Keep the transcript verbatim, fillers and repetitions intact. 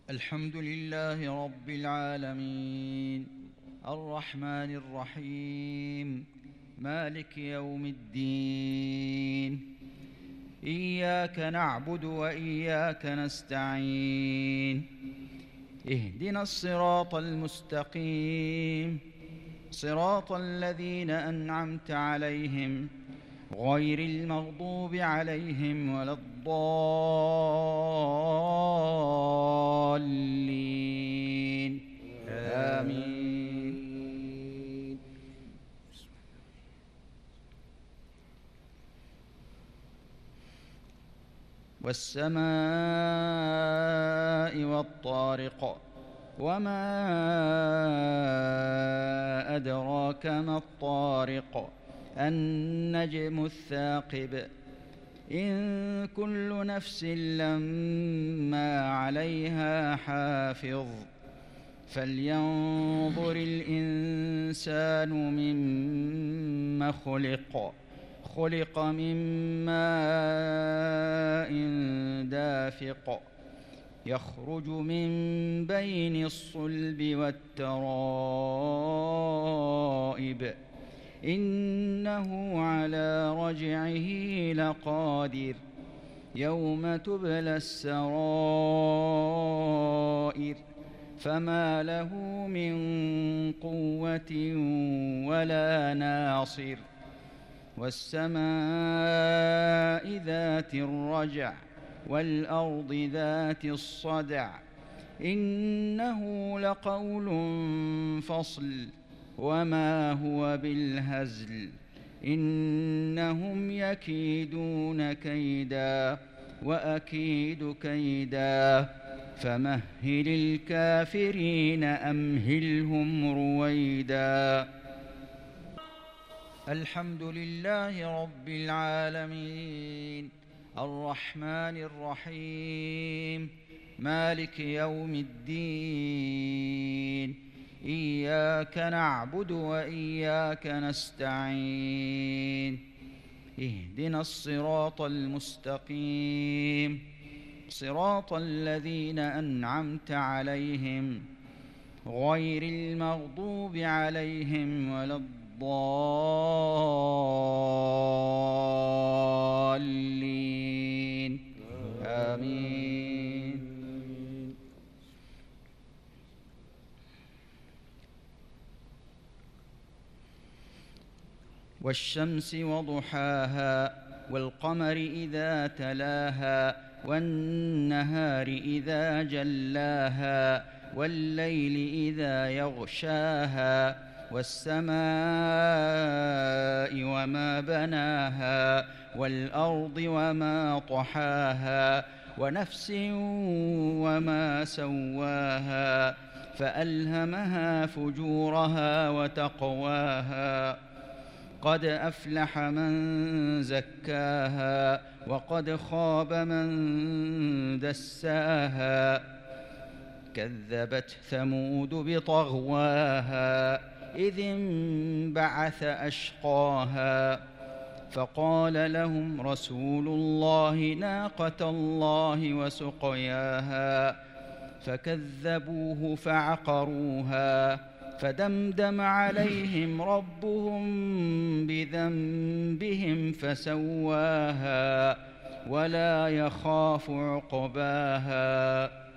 الحمد لله رب العالمين الرحمن الرحيم مالك يوم الدين إياك نعبد وإياك نستعين اهدنا الصراط المستقيم صراط الذين أنعمت عليهم غير المغضوب عليهم ولا الضالين آمين. والسماء والطارق وما أدراك ما الطارق النجم الثاقب إن كل نفس لما عليها حافظ فلينظر الإنسان مما خلق خلق من ماء دافق يخرج من بين الصلب والترائب إنه على رجعه لقادر يوم تبلى السرائر فما له من قوة ولا ناصر والسماء ذات الرجع والأرض ذات الصدع إنه لقول فصل وما هو بالهزل إنهم يكيدون كيدا وأكيد كيدا فمهل الكافرين أمهلهم رويدا. الحمد لله رب العالمين الرحمن الرحيم مالك يوم الدين إياك نعبد وإياك نستعين اهدنا الصراط المستقيم صراط الذين أنعمت عليهم غير المغضوب عليهم ولا الضالين آمين. والشمس وضحاها والقمر إذا تلاها والنهار إذا جلاها والليل إذا يغشاها والسماء وما بناها والأرض وما طحاها ونفس وما سواها فألهمها فجورها وتقواها قد أفلح من زكاها وقد خاب من دساها كذبت ثمود بطغواها إذ انبعث أشقاها فقال لهم رسول الله ناقة الله وسقياها فكذبوه فعقروها فدمدم عليهم ربهم بذنبهم فسواها ولا يخاف عقباها.